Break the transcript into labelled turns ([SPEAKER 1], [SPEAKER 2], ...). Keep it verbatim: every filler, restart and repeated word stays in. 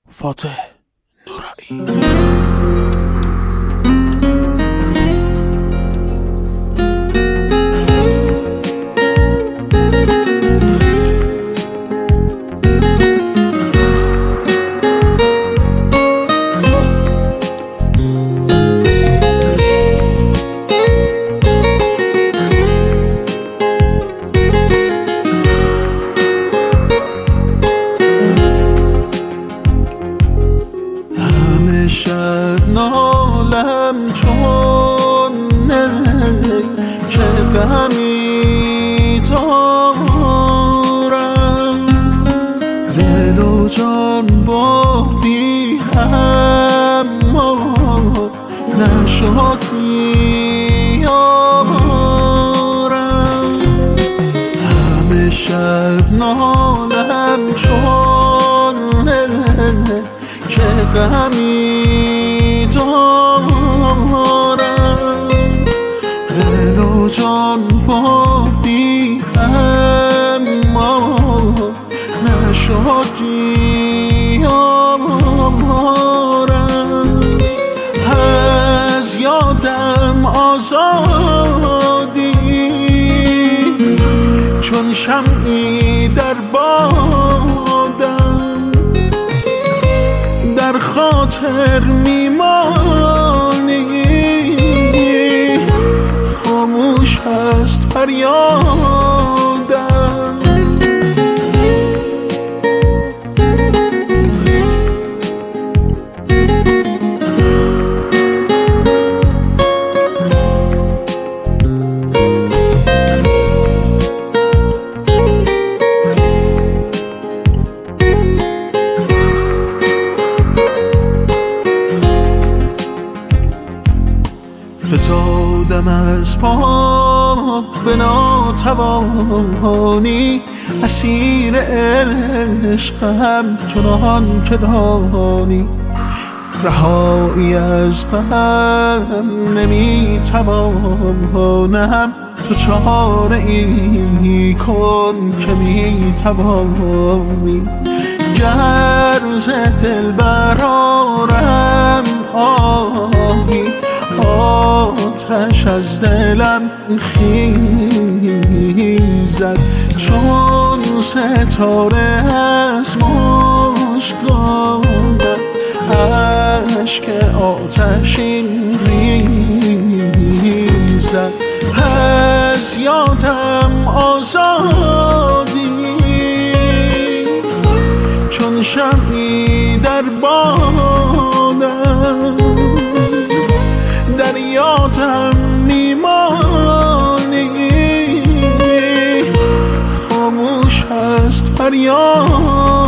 [SPEAKER 1] فاتح نورایی. شب نالم چون نه که غمی دارم، دل و جان بردی اما نشد میارم. همه شب نالم چون نه که غمی دارم، دل و جان بردی اما نشد یارم. از یادم آزادی چون شمعی در بادم، در خاطر میمانی خاموش است فریادم. فتادم از پا به ناتوانی، اسیر عشقم چنان که دانی. رهایی از غم نمیتوانم، تو چاره ای کن که میتوانی. گر ز دل برآرم آهی، آتش از دلم خیزد چون ستاره از مژگانم. اشک آتشین ریزد، از یادم آزادی چون شمعی در بادم، در یادم میمانی خاموش است فریاد.